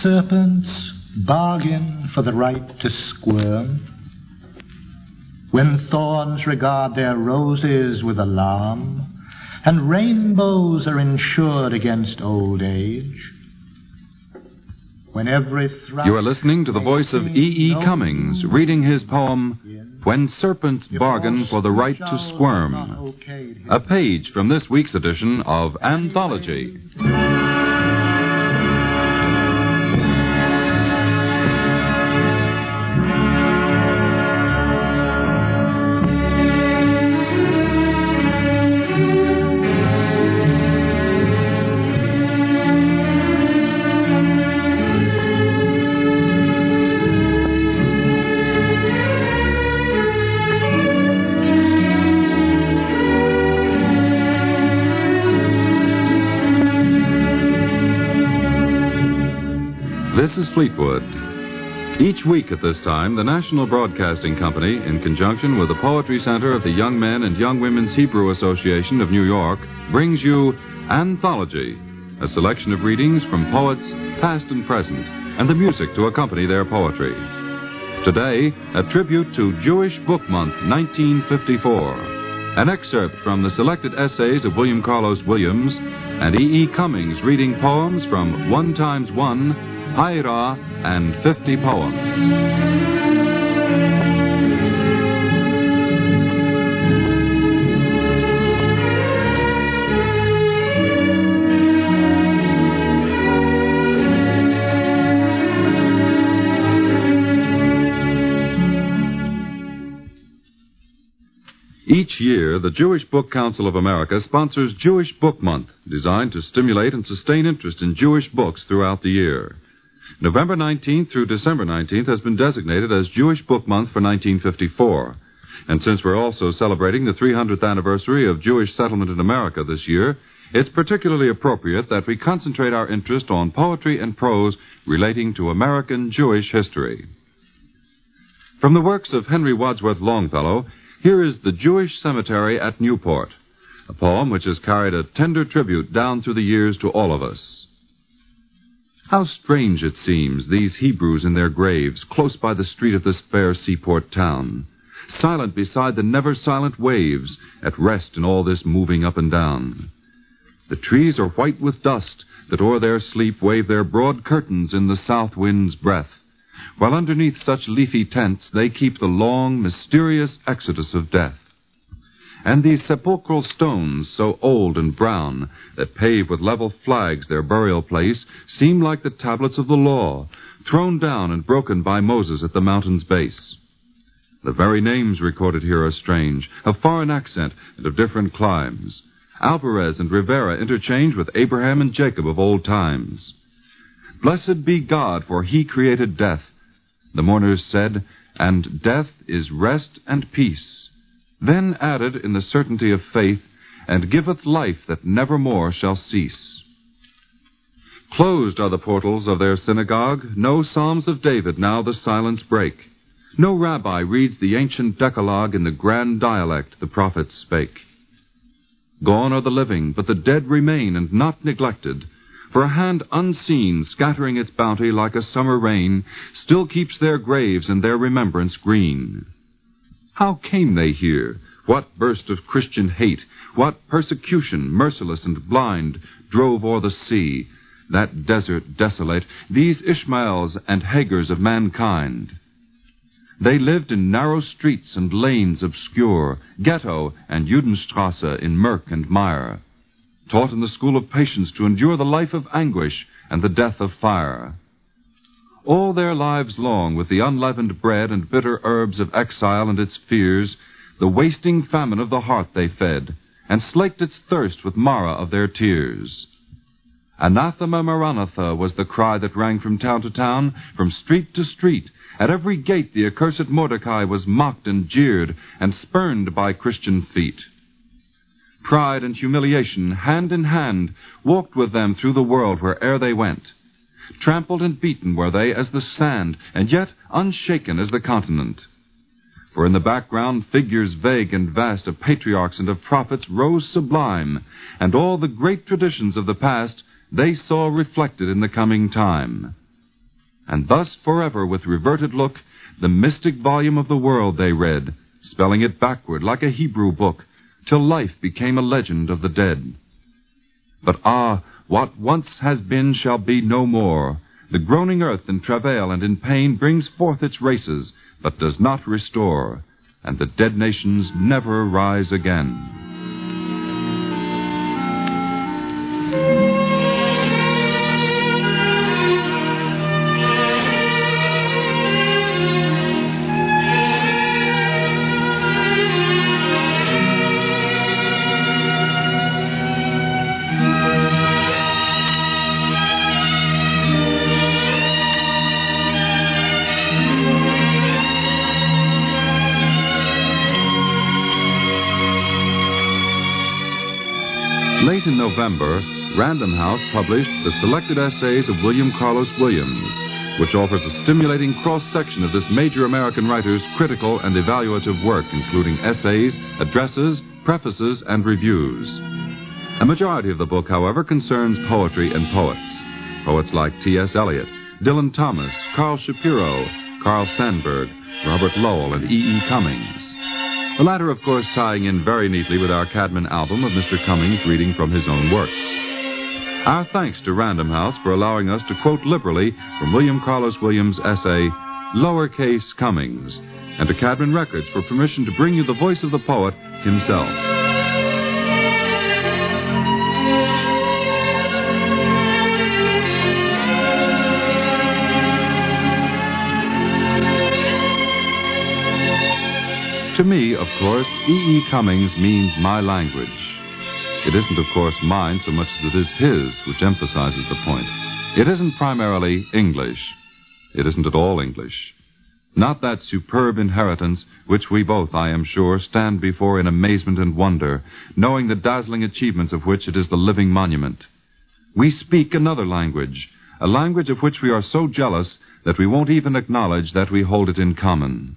serpents bargain for the right to squirm, when thorns regard their roses with alarm, and rainbows are insured against old age, when every thrush... You are listening to the voice of E. E. Cummings reading his poem, When Serpents Bargain for the Right to Squirm, a page from this week's edition of Anthology. This is Fleetwood. Each week at this time, the National Broadcasting Company, in conjunction with the Poetry Center of the Young Men and Young Women's Hebrew Association of New York, brings you Anthology, a selection of readings from poets, past and present, and the music to accompany their poetry. Today, a tribute to Jewish Book Month 1954, an excerpt from the selected essays of William Carlos Williams, and E. E. Cummings reading poems from 1 times 1, Haira, and 50 poems. Each year, the Jewish Book Council of America sponsors Jewish Book Month, designed to stimulate and sustain interest in Jewish books throughout the year. November 19th through December 19th has been designated as Jewish Book Month for 1954. And since we're also celebrating the 300th anniversary of Jewish settlement in America this year, it's particularly appropriate that we concentrate our interest on poetry and prose relating to American Jewish history. From the works of Henry Wadsworth Longfellow, here is The Jewish Cemetery at Newport, a poem which has carried a tender tribute down through the years to all of us. How strange it seems, these Hebrews in their graves, close by the street of this fair seaport town, silent beside the never-silent waves, at rest in all this moving up and down. The trees are white with dust, that o'er their sleep wave their broad curtains in the south wind's breath, while underneath such leafy tents they keep the long, mysterious exodus of death. And these sepulchral stones, so old and brown, that pave with level flags their burial place, seem like the tablets of the law, thrown down and broken by Moses at the mountain's base. The very names recorded here are strange, of foreign accent and of different climes. Alvarez and Rivera interchange with Abraham and Jacob of old times. Blessed be God, for he created death, the mourners said, and death is rest and peace. Then added in the certainty of faith, and giveth life that nevermore shall cease. Closed are the portals of their synagogue, no psalms of David now the silence break. No rabbi reads the ancient Decalogue in the grand dialect the prophets spake. Gone are the living, but the dead remain, and not neglected, for a hand unseen, scattering its bounty like a summer rain, still keeps their graves and their remembrance green. How came they here? What burst of Christian hate, what persecution, merciless and blind, drove o'er the sea, that desert desolate, these Ishmaels and Hagars of mankind? They lived in narrow streets and lanes obscure, ghetto and Judenstrasse in murk and mire, taught in the school of patience to endure the life of anguish and the death of fire. All their lives long, with the unleavened bread and bitter herbs of exile and its fears, the wasting famine of the heart they fed, and slaked its thirst with Mara of their tears. Anathema Maranatha was the cry that rang from town to town, from street to street. At every gate the accursed Mordecai was mocked and jeered, and spurned by Christian feet. Pride and humiliation, hand in hand, walked with them through the world where'er they went. Trampled and beaten were they as the sand, and yet unshaken as the continent. For in the background figures vague and vast of patriarchs and of prophets rose sublime, and all the great traditions of the past they saw reflected in the coming time. And thus forever with reverted look, the mystic volume of the world they read, spelling it backward like a Hebrew book, till life became a legend of the dead. But what once has been shall be no more. The groaning earth in travail and in pain brings forth its races, but does not restore, and the dead nations never rise again. Late in November, Random House published the selected essays of William Carlos Williams, which offers a stimulating cross-section of this major American writer's critical and evaluative work, including essays, addresses, prefaces, and reviews. A majority of the book, however, concerns poetry and poets. Poets like T.S. Eliot, Dylan Thomas, Carl Shapiro, Carl Sandburg, Robert Lowell, and E.E. Cummings. The latter, of course, tying in very neatly with our Cadman album of Mr. Cummings reading from his own works. Our thanks to Random House for allowing us to quote liberally from William Carlos Williams' essay, Lowercase Cummings, and to Cadman Records for permission to bring you the voice of the poet himself. To me, of course, E.E. Cummings means my language. It isn't, of course, mine so much as it is his, which emphasizes the point. It isn't primarily English. It isn't at all English. Not that superb inheritance which we both, I am sure, stand before in amazement and wonder, knowing the dazzling achievements of which it is the living monument. We speak another language, a language of which we are so jealous that we won't even acknowledge that we hold it in common.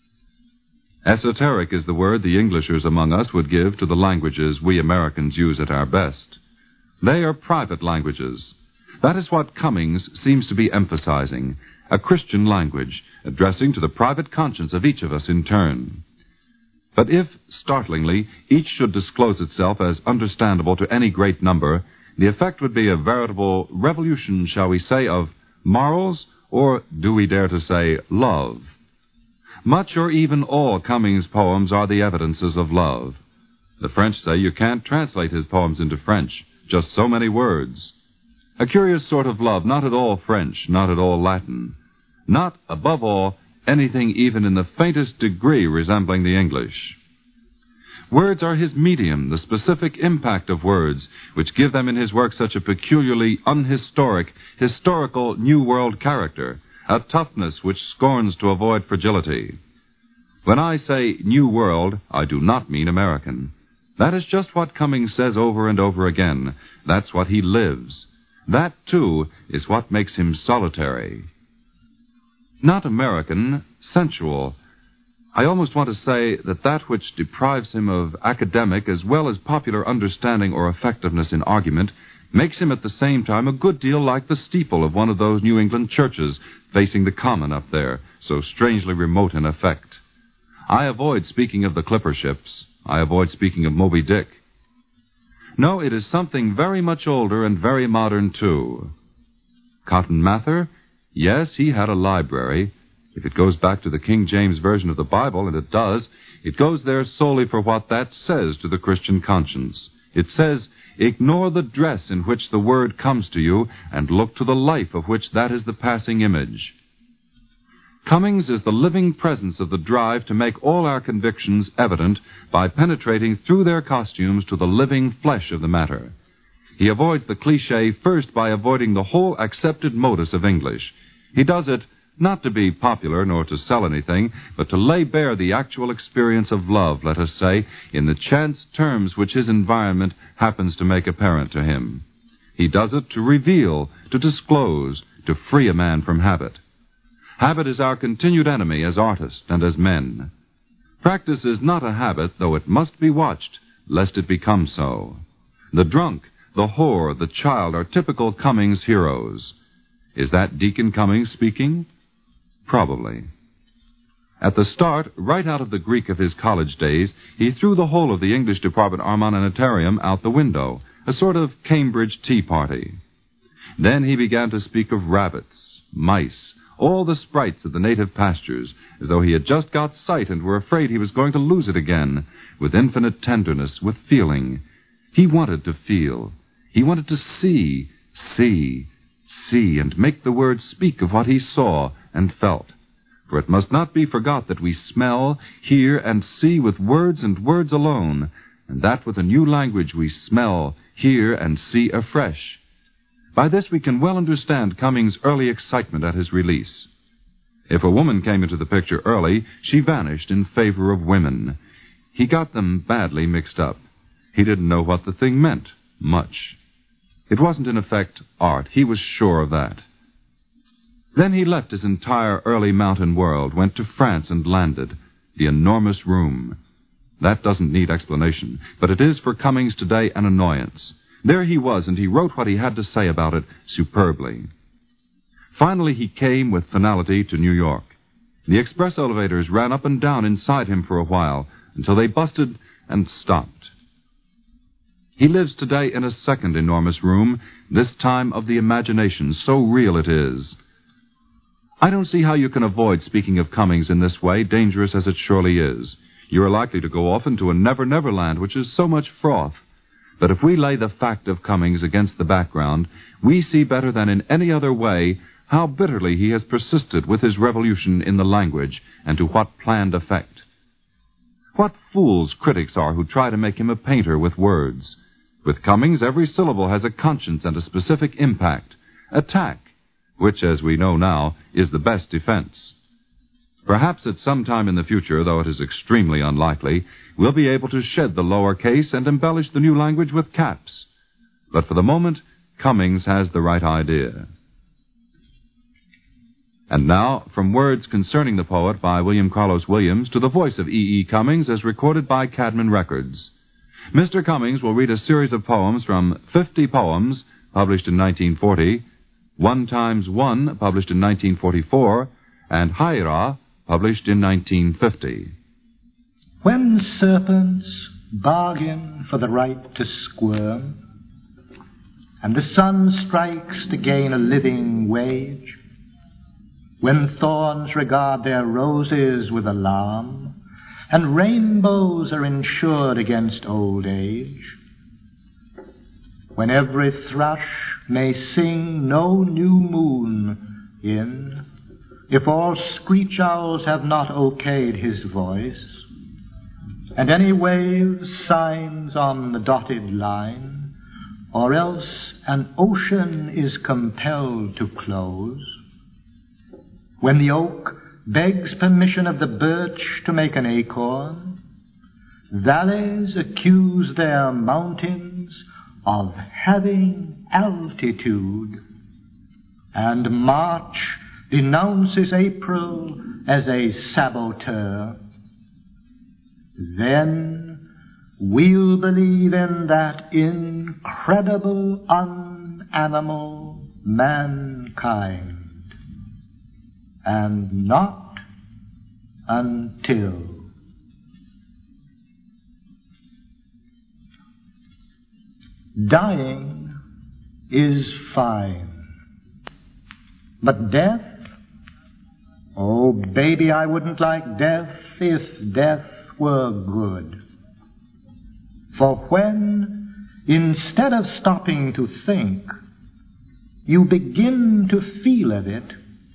Esoteric is the word the Englishers among us would give to the languages we Americans use at our best. They are private languages. That is what Cummings seems to be emphasizing, a Christian language, addressing to the private conscience of each of us in turn. But if, startlingly, each should disclose itself as understandable to any great number, the effect would be a veritable revolution, shall we say, of morals, or do we dare to say love? Much or even all Cummings' poems are the evidences of love. The French say you can't translate his poems into French, just so many words. A curious sort of love, not at all French, not at all Latin. Not, above all, anything even in the faintest degree resembling the English. Words are his medium, the specific impact of words, which give them in his work such a peculiarly unhistoric, historical New World character, a toughness which scorns to avoid fragility. When I say New World, I do not mean American. That is just what Cummings says over and over again. That's what he lives. That, too, is what makes him solitary. Not American, sensual. I almost want to say that which deprives him of academic as well as popular understanding or effectiveness in argument makes him at the same time a good deal like the steeple of one of those New England churches facing the common up there, so strangely remote in effect. I avoid speaking of the clipper ships. I avoid speaking of Moby Dick. No, it is something very much older and very modern, too. Cotton Mather? Yes, he had a library. If it goes back to the King James Version of the Bible, and it does, it goes there solely for what that says to the Christian conscience. It says, ignore the dress in which the word comes to you and look to the life of which that is the passing image. Cummings is the living presence of the drive to make all our convictions evident by penetrating through their costumes to the living flesh of the matter. He avoids the cliché first by avoiding the whole accepted modus of English. He does it not to be popular nor to sell anything, but to lay bare the actual experience of love, let us say, in the chance terms which his environment happens to make apparent to him. He does it to reveal, to disclose, to free a man from habit. Habit is our continued enemy as artists and as men. Practice is not a habit, though it must be watched, lest it become so. The drunk, the whore, the child are typical Cummings heroes. Is that Deacon Cummings speaking? Probably. At the start, right out of the Greek of his college days, he threw the whole of the English department armamentarium out the window, a sort of Cambridge tea party. Then he began to speak of rabbits, mice, all the sprites of the native pastures, as though he had just got sight and were afraid he was going to lose it again, with infinite tenderness, with feeling. He wanted to feel. He wanted to see, and make the words speak of what he saw and felt. For it must not be forgot that we smell, hear, and see with words and words alone, and that with a new language we smell, hear, and see afresh. By this we can well understand Cummings' early excitement at his release. If a woman came into the picture early, she vanished in favor of women. He got them badly mixed up. He didn't know what the thing meant, much. It wasn't, in effect, art. He was sure of that. Then he left his entire early mountain world, went to France and landed. The enormous room. That doesn't need explanation, but it is for Cummings today an annoyance. There he was, and he wrote what he had to say about it superbly. Finally, he came with finality to New York. The express elevators ran up and down inside him for a while, until they busted and stopped. He lives today in a second enormous room, this time of the imagination, so real it is. I don't see how you can avoid speaking of Cummings in this way, dangerous as it surely is. You are likely to go off into a never-never land, which is so much froth. But if we lay the fact of Cummings against the background, we see better than in any other way how bitterly he has persisted with his revolution in the language and to what planned effect. What fools critics are who try to make him a painter with words. With Cummings, every syllable has a conscience and a specific impact. Attack, which, as we know now, is the best defense. Perhaps at some time in the future, though it is extremely unlikely, we'll be able to shed the lower case and embellish the new language with caps. But for the moment, Cummings has the right idea. And now, from words concerning the poet by William Carlos Williams to the voice of E. Cummings as recorded by Cadman Records. Mr. Cummings will read a series of poems from 50 Poems, published in 1940, 1 times 1, published in 1944, and Haira, published in 1950. When serpents bargain for the right to squirm, and the sun strikes to gain a living wage, when thorns regard their roses with alarm, and rainbows are insured against old age, when every thrush may sing no new moon in, if all screech owls have not okayed his voice, and any wave signs on the dotted line, or else an ocean is compelled to close, when the oak begs permission of the birch to make an acorn, valleys accuse their mountains of having altitude, and March denounces April as a saboteur, then we'll believe in that incredible unanimal mankind, and not until. Dying is fine, but death, oh, baby, I wouldn't like death if death were good. For when, instead of stopping to think, you begin to feel of it,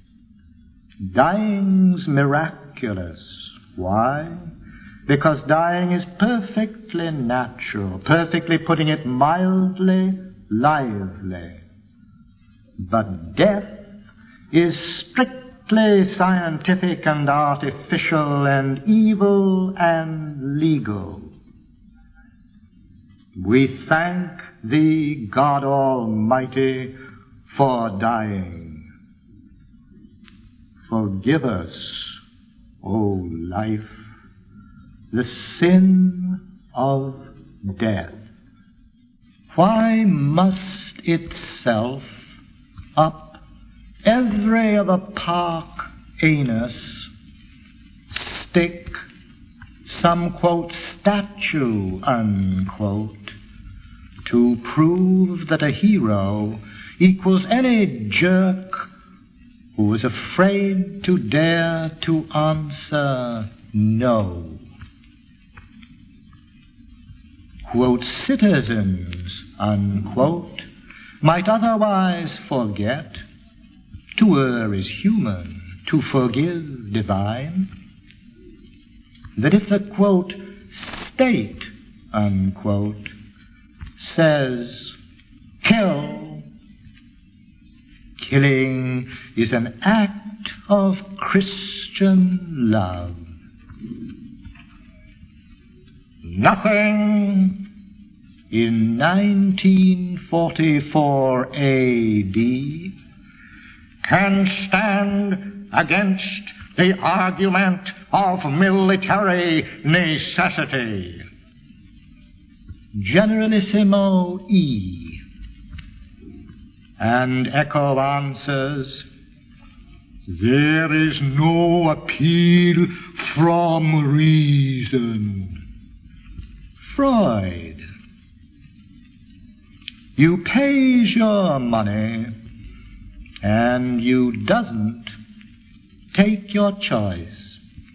dying's miraculous. Why? Because dying is perfectly natural, perfectly, putting it mildly, lively. But death is strictly scientific and artificial and evil and legal. We thank Thee, God Almighty, for dying. Forgive us, O life, the sin of death. Why must itself up every other park anus stick some, quote, statue, unquote, to prove that a hero equals any jerk who is afraid to dare to answer no. Quote, citizens, unquote, might otherwise forget. To err is human, to forgive divine. That if the, quote, state, unquote, says, kill, killing is an act of Christian love. Nothing in 1944 A.D. can stand against the argument of military necessity. Generalissimo E. And Echo answers, there is no appeal from reason. Freud. You pays your money, and you doesn't take your choice.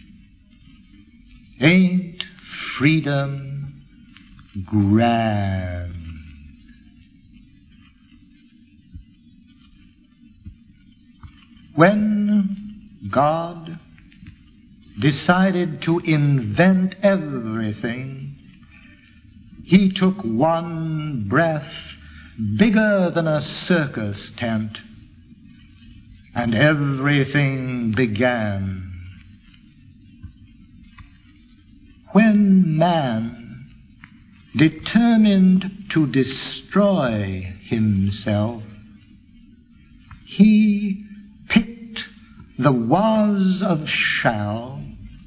Ain't freedom grand? When God decided to invent everything, He took one breath bigger than a circus tent, and everything began. When man determined to destroy himself, he picked the was of shall,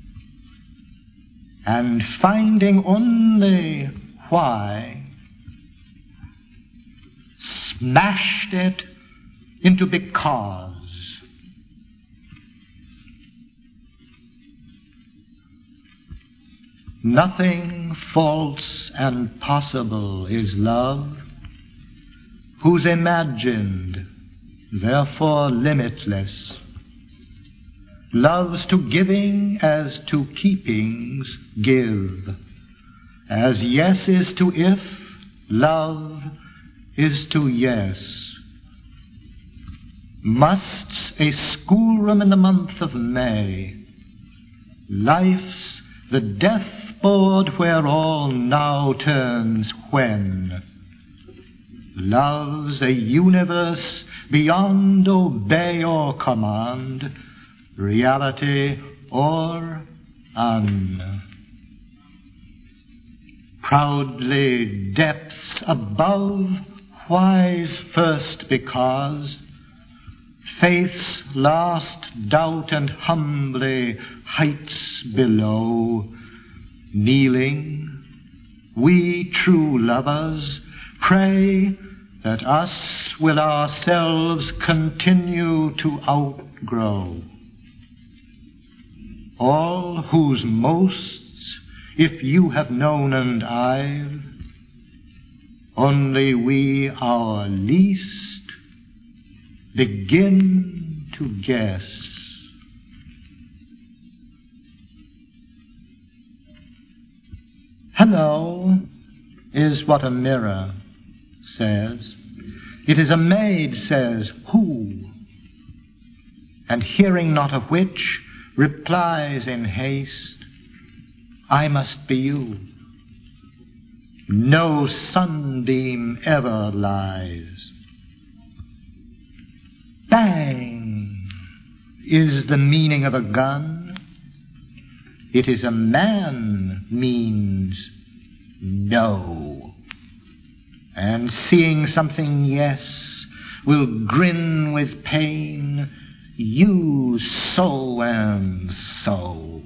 and finding only why, smashed it into because. Nothing false and possible is love, who's imagined, therefore limitless, loves to giving as to keepings give, as yes is to if, love is to yes. Must's a schoolroom in the month of May, life's the death-board where all now turns when. Love's a universe beyond obey or command, reality or un. Proudly depths above, whys first because, faith's last doubt and humbly heights below, kneeling, we true lovers pray that us will ourselves continue to outgrow. All whose mosts, if you have known and I've, only we our least begin to guess. Hello is what a mirror says. It is a maid says, who? And hearing not of which, replies in haste, I must be you. No sunbeam ever lies. Bang is the meaning of a gun. It is a man means no. And seeing something yes will grin with pain, you so and so.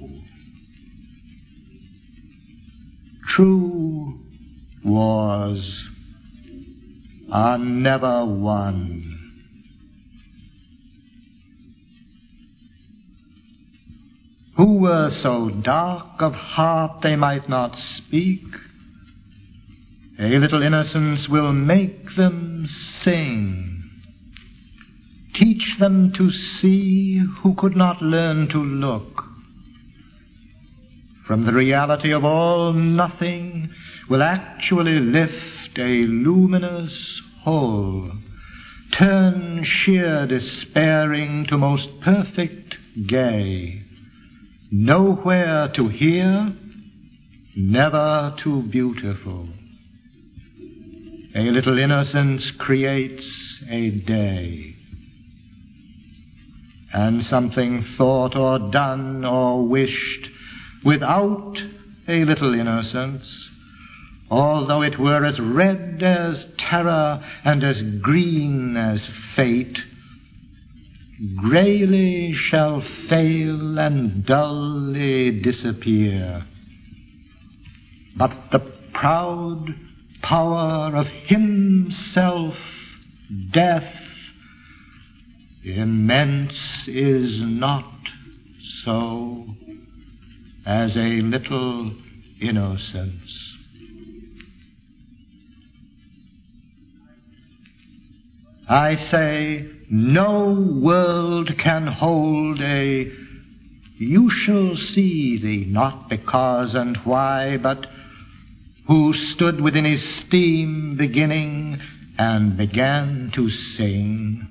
True wars are never won. who were so dark of heart they might not speak, a little innocence will make them sing. Teach them to see who could not learn to look. From the reality of all, nothing will actually lift a luminous whole, turn sheer despairing to most perfect gay, nowhere to hear, never too beautiful. A little innocence creates a day, and something thought or done or wished without a little innocence, although it were as red as terror and as green as fate, greyly shall fail and dully disappear. But the proud power of himself, death, immense is not so as a little innocence. I say, no world can hold a "you shall see thee," not because and why, but who stood within his steam beginning and began to sing.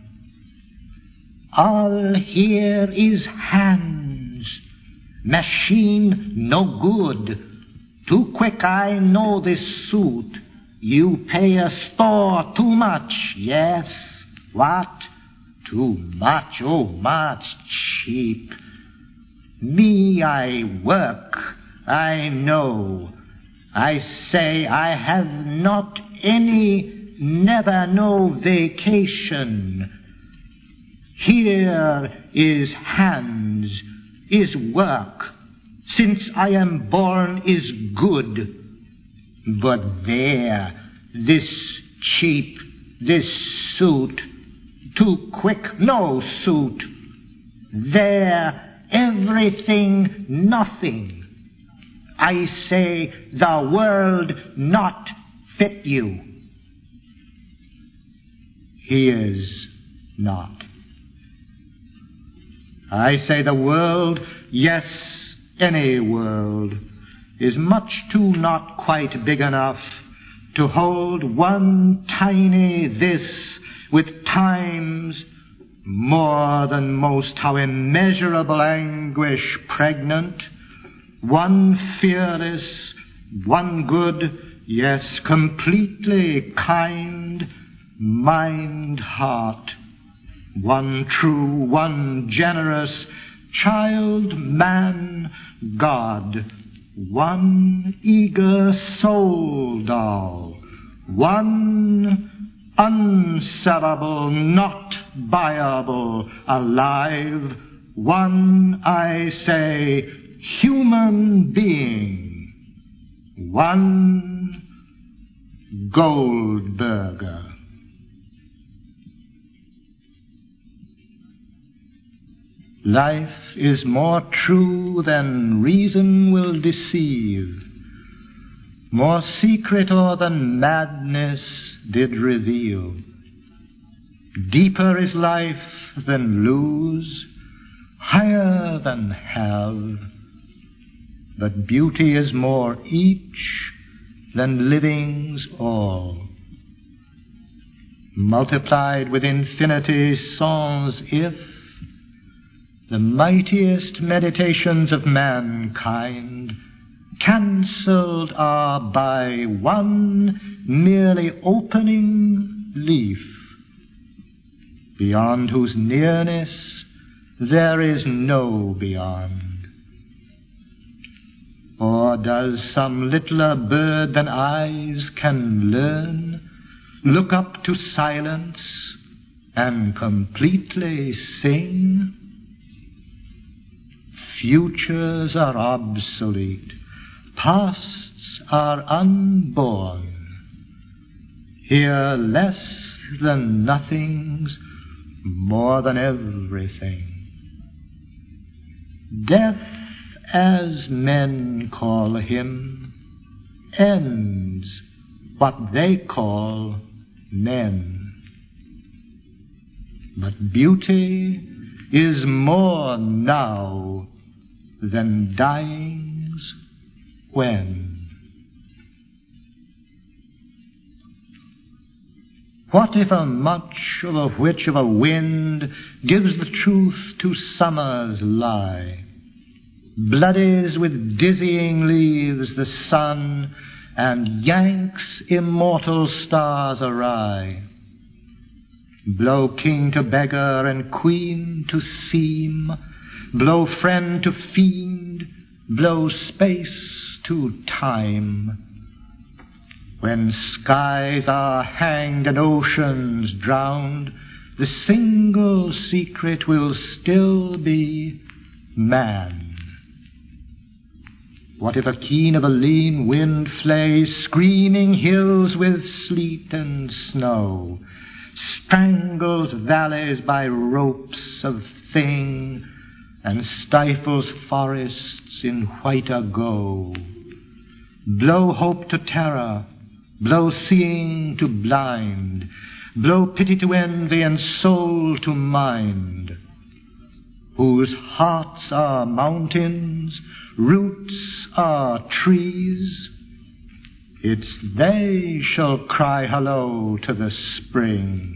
All here is hands, machine no good. Too quick I know this suit. You pay a store too much, yes. What? Too much, oh much cheap. Me I work, I know. I say I have not any, never no vacation. Here is hands, is work, since I am born is good. But there, this cheap, this suit, too quick, no suit. There, everything, nothing. I say the world not fit you. He is not. I say the world, yes, any world, is much too not quite big enough to hold one tiny this with times more than most how immeasurable anguish pregnant, one fearless, one good, yes, completely kind, mind, heart, one true, one generous, child, man, God, one eager soul doll, one unsellable, not buyable, alive, one, I say, human being, one Goldberger. Life is more true than reason will deceive, more secret o'er than madness did reveal. Deeper is life than lose, higher than have, but beauty is more each than living's all. Multiplied with infinity sans if, the mightiest meditations of mankind cancelled are by one merely opening leaf, beyond whose nearness there is no beyond. Or does some littler bird than eyes can learn look up to silence and completely sing? Futures are obsolete, pasts are unborn. Here less than nothings, more than everything. Death as men call him, ends what they call men. But beauty is more now than dying's when. What if a much of a which of a wind gives the truth to summer's lie, bloodies with dizzying leaves the sun, and yanks immortal stars awry? Blow king to beggar and queen to seem, blow friend to fiend, blow space to time. When skies are hanged and oceans drowned, the single secret will still be man. What if a keen of a lean wind flays screening hills with sleet and snow, strangles valleys by ropes of thing, and stifles forests in white ago? Blow hope to terror, blow seeing to blind, blow pity to envy and soul to mind, whose hearts are mountains, roots are trees. It's they shall cry hello to the spring.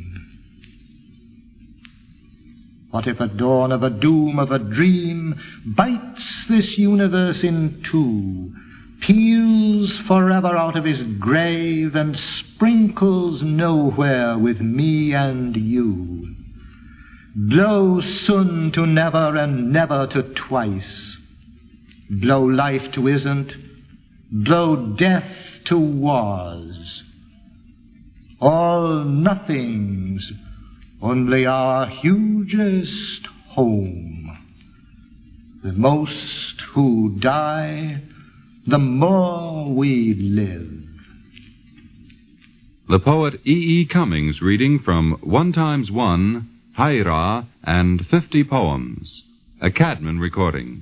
What if a dawn of a doom of a dream bites this universe in two, peels forever out of his grave, and sprinkles nowhere with me and you? Blow soon to never and never to twice. Blow life to isn't, blow death to was. All nothings, only our hugest home. The most who die, the more we live. The poet E. E. Cummings reading from 1 times 1, Haira, and 50 Poems. A Cadman recording.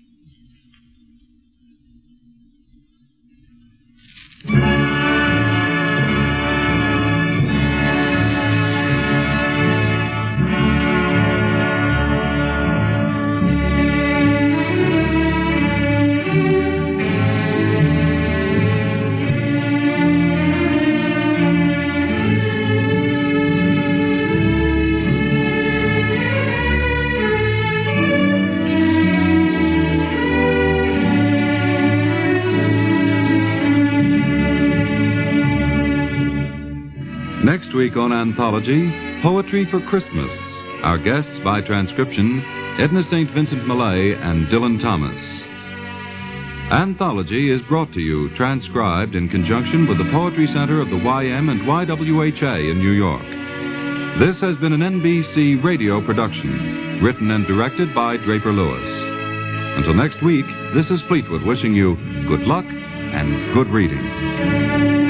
Next week on Anthology, Poetry for Christmas. Our guests by transcription, Edna St. Vincent Millay and Dylan Thomas. Anthology is brought to you, transcribed in conjunction with the Poetry Center of the YM and YWHA in New York. This has been an NBC radio production, written and directed by Draper Lewis. Until next week, this is Fleetwood wishing you good luck and good reading.